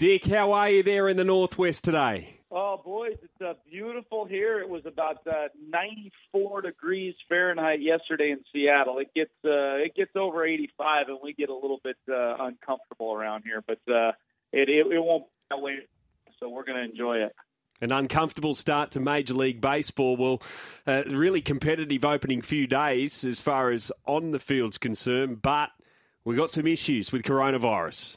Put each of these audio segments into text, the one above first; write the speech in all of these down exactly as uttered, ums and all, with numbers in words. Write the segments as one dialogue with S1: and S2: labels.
S1: Dick, how are you there in the Northwest today?
S2: Oh, boys, it's uh, beautiful here. It was about uh, ninety-four degrees Fahrenheit yesterday in Seattle. It gets uh, it gets over eighty-five, and we get a little bit uh, uncomfortable around here. But uh, it, it it won't be that way, so we're going to enjoy it.
S1: An uncomfortable start to Major League Baseball. Well, uh, really competitive opening few days as far as on the field's concerned, but we got some issues with coronavirus.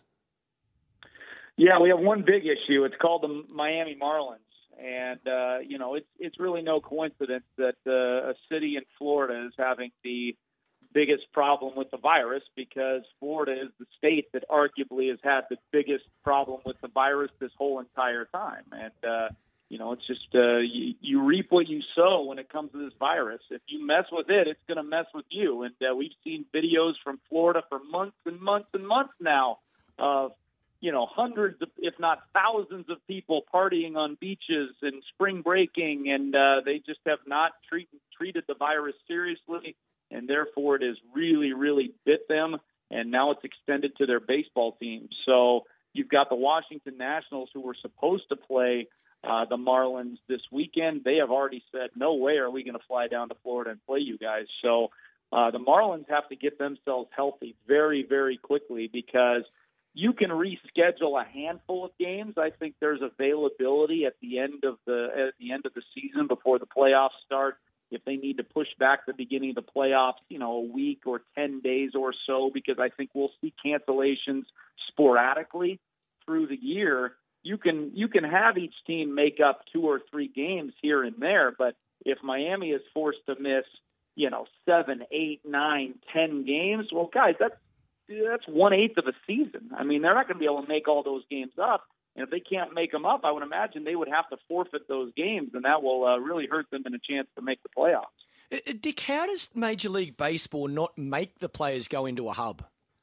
S2: Yeah, we have one big issue. It's called the Miami Marlins. And, uh, you know, it's it's really no coincidence that uh, a city in Florida is having the biggest problem with the virus, because Florida is the state that arguably has had the biggest problem with the virus this whole entire time. And, uh, you know, it's just uh, you, you reap what you sow when it comes to this virus. If you mess with it, it's going to mess with you. And uh, we've seen videos from Florida for months and months and months now of, you know, hundreds of, if not thousands of people partying on beaches and spring breaking, and uh, they just have not treat, treated the virus seriously, and therefore it has really, really bit them, and now it's extended to their baseball team. So you've got the Washington Nationals, who were supposed to play uh, the Marlins this weekend. They have already said, no way are we going to fly down to Florida and play you guys. So uh, the Marlins have to get themselves healthy very, very quickly, because you can reschedule a handful of games. I think there's availability at the end of the at the end of the season before the playoffs start. If they need to push back the beginning of the playoffs, you know, a week or ten days or so, because I think we'll see cancellations sporadically through the year. You can you can have each team make up two or three games here and there, but if Miami is forced to miss, you know, seven, eight, nine, ten games, well, guys, that's that's one-eighth of a season. I mean, they're not going to be able to make all those games up. And if they can't make them up, I would imagine they would have to forfeit those games, and that will uh, really hurt them in a chance to make the playoffs.
S3: Dick, how does Major League Baseball not make the players go into a hub?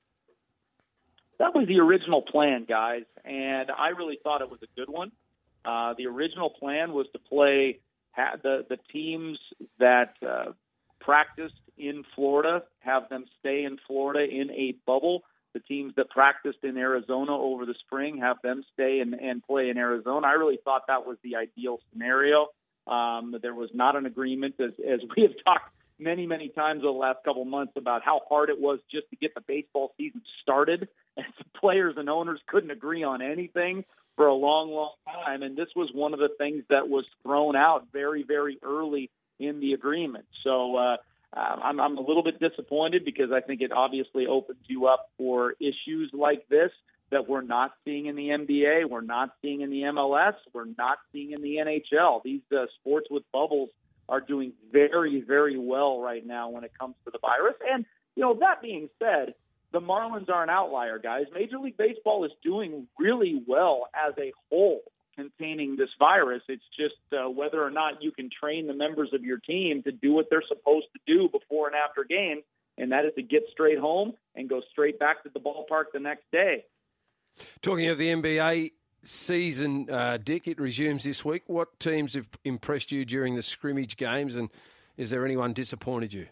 S2: That was the original plan, guys, and I really thought it was a good one. Uh, the original plan was to play ha- the, the teams that uh, practiced in Florida, have them stay in Florida in a bubble. The teams that practiced in Arizona over the spring, have them stay and, and play in Arizona. I really thought that was the ideal scenario. Um, there was not an agreement, as, as we have talked many, many times over the last couple of months, about how hard it was just to get the baseball season started. And the players and owners couldn't agree on anything for a long, long time. And this was one of the things that was thrown out very, very early in the agreement. So, uh, Uh, I'm, I'm a little bit disappointed, because I think it obviously opens you up for issues like this that we're not seeing in the N B A, we're not seeing in the M L S, we're not seeing in the N H L. These uh, sports with bubbles are doing very, very well right now when it comes to the virus. And, you know, that being said, the Marlins are an outlier, guys. Major League Baseball is doing really well as a whole containing this virus. It's just uh, whether or not you can train the members of your team to do what they're supposed to do before and after games, and that is to get straight home and go straight back to the ballpark the next day.
S4: Talking of the N B A season, uh, Dick, it resumes this week. What teams have impressed you during the scrimmage games, and is there anyone disappointed you?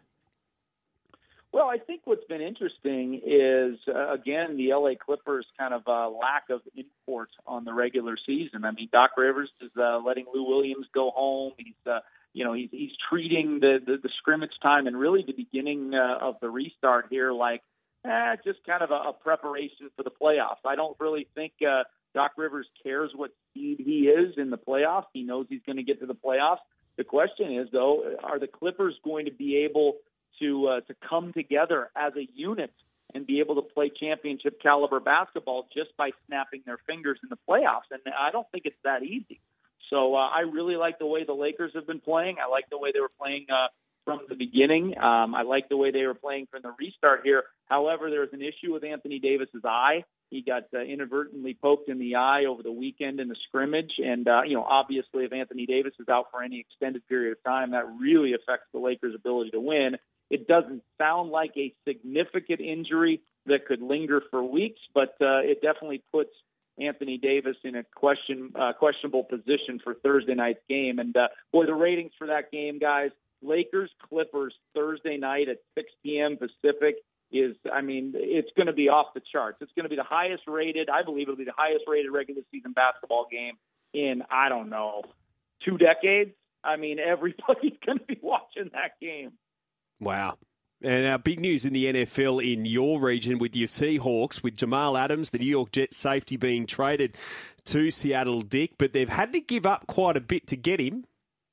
S2: Well, I think what's been interesting is, uh, again, the L A Clippers' kind of uh, lack of import on the regular season. I mean, Doc Rivers is uh, letting Lou Williams go home. He's, uh, you know, he's, he's treating the, the, the scrimmage time and really the beginning uh, of the restart here like eh, just kind of a, a preparation for the playoffs. I don't really think uh, Doc Rivers cares what seed he is in the playoffs. He knows he's going to get to the playoffs. The question is, though, are the Clippers going to be able to uh, to come together as a unit and be able to play championship caliber basketball just by snapping their fingers in the playoffs? And I don't think it's that easy. So uh, I really like the way the Lakers have been playing. I like the way they were playing uh, from the beginning. Um, I like the way they were playing from the restart here. However, there's an issue with Anthony Davis's eye. He got uh, inadvertently poked in the eye over the weekend in the scrimmage. And, uh, you know, obviously if Anthony Davis is out for any extended period of time, that really affects the Lakers' ability to win. It doesn't sound like a significant injury that could linger for weeks, but uh, it definitely puts Anthony Davis in a question uh, questionable position for Thursday night's game. And, uh, boy, the ratings for that game, guys, Lakers-Clippers Thursday night at six p.m. Pacific. is, I mean, it's going to be off the charts. It's going to be the highest rated, I believe it'll be the highest rated regular season basketball game in, I don't know, two decades. I mean, everybody's going to be watching that game.
S1: Wow. And uh, big news in the N F L in your region with your Seahawks, with Jamal Adams, the New York Jets safety, being traded to Seattle, Dick, but they've had to give up quite a bit to get him.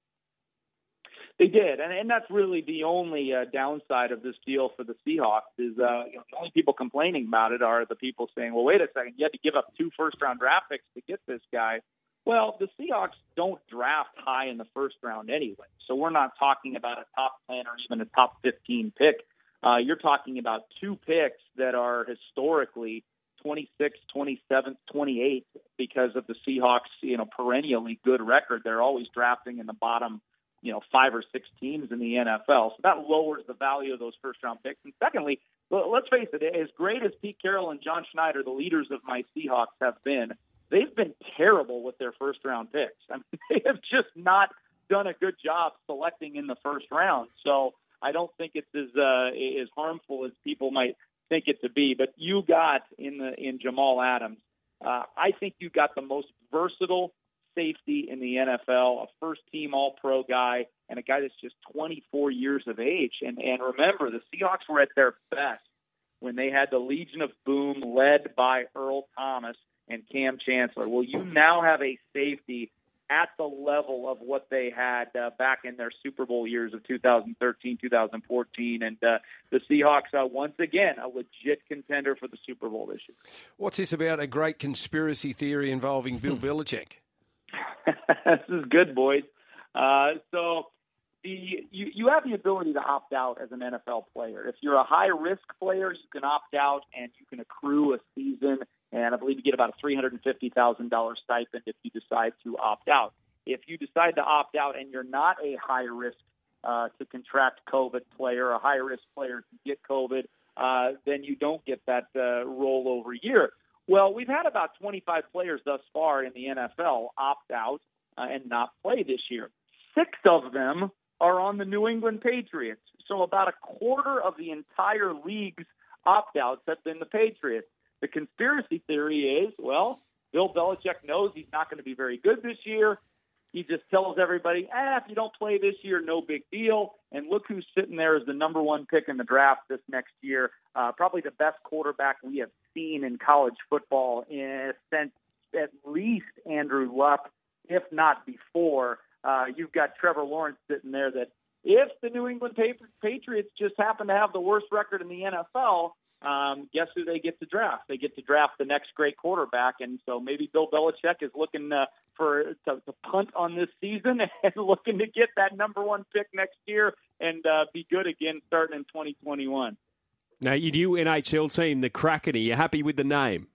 S2: They did, and, and that's really the only uh, downside of this deal for the Seahawks is uh, you know, the only people complaining about it are the people saying, well, wait a second, you had to give up two first-round draft picks to get this guy. Well, the Seahawks don't draft high in the first round anyway, so we're not talking about a top ten or even a top fifteen pick. Uh, you're talking about two picks that are historically twenty-sixth, twenty-seventh, twenty-eighth because of the Seahawks, you know, perennially good record. They're always drafting in the bottom, you know, five or six teams in the N F L. So that lowers the value of those first-round picks. And secondly, let's face it, as great as Pete Carroll and John Schneider, the leaders of my Seahawks, have been, they've been terrible with their first-round picks. I mean, they have just not done a good job selecting in the first round. So I don't think it's as uh, as harmful as people might think it to be. But you got in the in Jamal Adams, uh, I think you got the most versatile safety in the N F L, a first-team All-Pro guy, and a guy that's just twenty-four years of age. And and remember, the Seahawks were at their best when they had the Legion of Boom led by Earl Thomas and Cam Chancellor. Well, you now have a safety at the level of what they had uh, back in their Super Bowl years of two thousand thirteen, two thousand fourteen. And uh, the Seahawks are once again a legit contender for the Super Bowl this year.
S4: What's this about a great conspiracy theory involving Bill Belichick?
S2: This is good, boys. Uh, so the you, you have the ability to opt out as an N F L player. If you're a high-risk player, you can opt out and you can accrue a season, and I believe you get about a three hundred fifty thousand dollars stipend if you decide to opt out. If you decide to opt out and you're not a high-risk uh, to contract COVID player, a high-risk player to get COVID, uh, then you don't get that uh, rollover year. Well, we've had about twenty-five players thus far in the N F L opt out uh, and not play this year. Six of them are on the New England Patriots. So about a quarter of the entire league's opt-outs have been the Patriots. The conspiracy theory is, well, Bill Belichick knows he's not going to be very good this year. He just tells everybody, eh, if you don't play this year, no big deal. And look who's sitting there as the number one pick in the draft this next year. Uh, probably the best quarterback we have seen in college football in, since at least Andrew Luck, if not before. Uh, you've got Trevor Lawrence sitting there that if the New England Patriots just happen to have the worst record in the N F L, Um, guess who they get to draft? They get to draft the next great quarterback, and so maybe Bill Belichick is looking uh, for to, to punt on this season and looking to get that number one pick next year and uh, be good again starting in twenty twenty-one.
S1: Now, your new N H L team, the Kraken, are you happy with the name?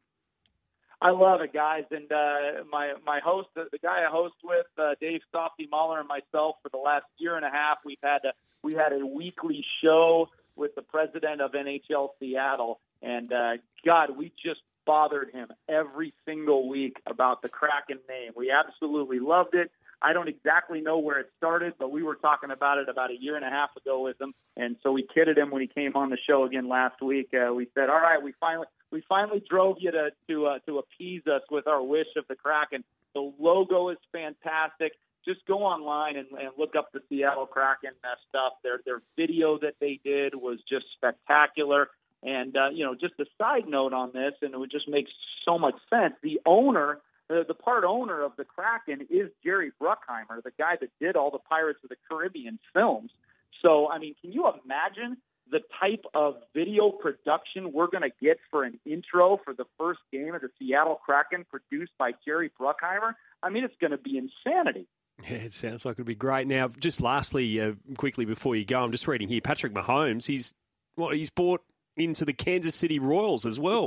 S2: I love it, guys, and uh, my my host, the, the guy I host with, uh, Dave Softy Mahler, and myself for the last year and a half, we've had a, we had a weekly show with the president of N H L Seattle. And, uh, God, we just bothered him every single week about the Kraken name. We absolutely loved it. I don't exactly know where it started, but we were talking about it about a year and a half ago with him. And so we kidded him when he came on the show again last week. Uh, we said, all right, we finally we finally drove you to to, uh, to appease us with our wish of the Kraken. The logo is fantastic. Just go online and, and look up the Seattle Kraken uh, stuff. Their their video that they did was just spectacular. And, uh, you know, just a side note on this, and it would just make so much sense. The owner, uh, the part owner of the Kraken is Jerry Bruckheimer, the guy that did all the Pirates of the Caribbean films. So, I mean, can you imagine the type of video production we're going to get for an intro for the first game of the Seattle Kraken produced by Jerry Bruckheimer? I mean, it's going to be insanity.
S1: Yeah, it sounds like it would be great. Now, just lastly, uh, quickly before you go, I'm just reading here, Patrick Mahomes, he's what he's bought into the Kansas City Royals as well.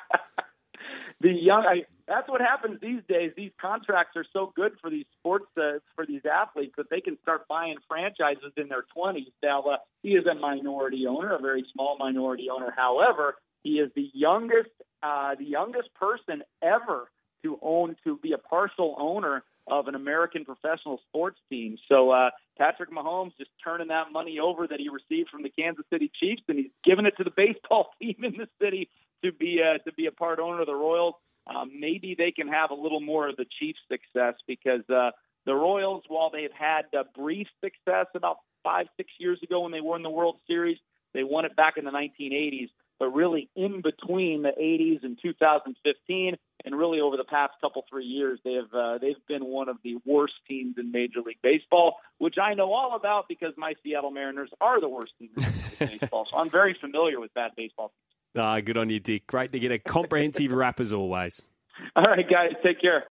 S2: the young, I, that's what happens these days. These contracts are so good for these sports, uh, for these athletes, that they can start buying franchises in their twenties. Now, uh, he is a minority owner, a very small minority owner. However, he is the youngest, uh, the youngest person ever to own, to be a partial owner of an American professional sports team. So uh, Patrick Mahomes just turning that money over that he received from the Kansas City Chiefs, and he's giving it to the baseball team in the city to be uh, to be a part owner of the Royals. Um, maybe they can have a little more of the Chiefs' success, because uh, the Royals, while they've had uh, brief success about five, six years ago when they won the World Series, they won it back in the nineteen eighties. But really, in between the eighties and two thousand fifteen, and really over the past couple three years, they have uh, they've been one of the worst teams in Major League Baseball, which I know all about because my Seattle Mariners are the worst team in Major League Baseball. So I'm very familiar with bad baseball teams.
S1: Ah, good on you, Dick. Great to get a comprehensive wrap as always.
S2: All right, guys, take care.